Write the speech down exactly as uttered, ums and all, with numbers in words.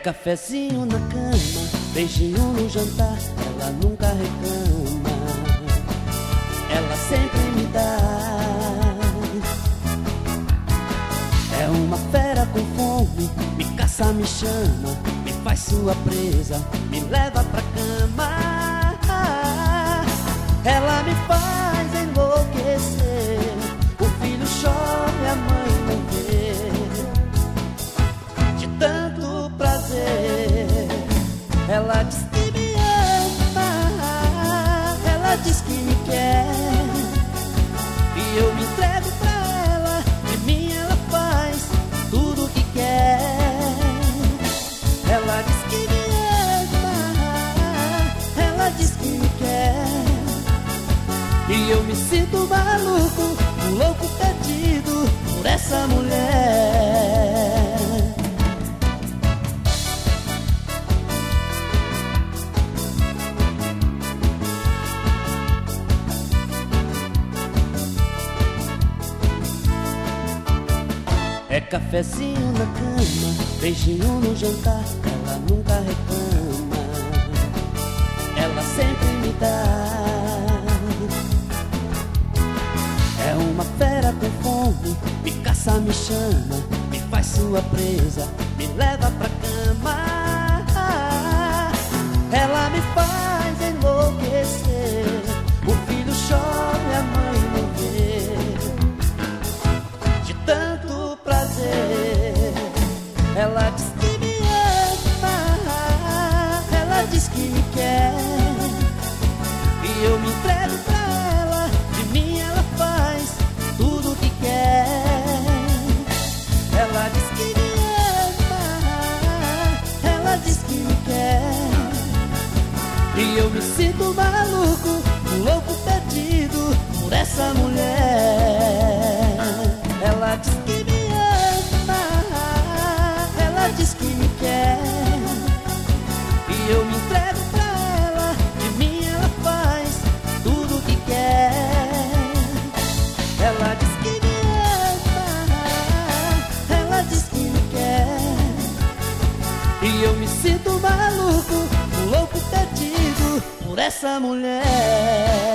cafezinho na cama, beijinho no jantar, ela nunca reclama, ela sempre me dá. É uma fera com fome, me caça, me chama, me faz sua presa, me leva pra cama. Ela me faz enlouquecer, o filho chora e a mãe não vê, de tanto prazer. Ela diz que me ama, ela diz que me quer, e eu me entrego pra ela, de mim ela faz tudo o que quer. Ela diz que me ama, ela diz que me quer, e eu me sinto maluco, um louco perdido por essa mulher. É cafezinho na cama, beijinho no jantar, ela nunca reclama, ela sempre me dá. É uma fera com fome, me caça, me chama, me faz sua presa, me leva pra cama. Ela me faz enlouquecer, o filho chora e a mãe não vê, de tanto prazer. Ela diz que me ama, ela diz que me quer, e eu me entrego pra ela, de mim ela faz tudo o que quer. Ela diz que me ama, ela diz que me quer, e eu me sinto maluco, um louco perdido por essa mulher. Ela diz que me ama, ela diz que me quer, e eu me entrego pra ela, de mim ela faz tudo o que quer. Ela diz que me ama, ela diz que me quer, e eu me sinto maluco, um louco perdido por essa mulher.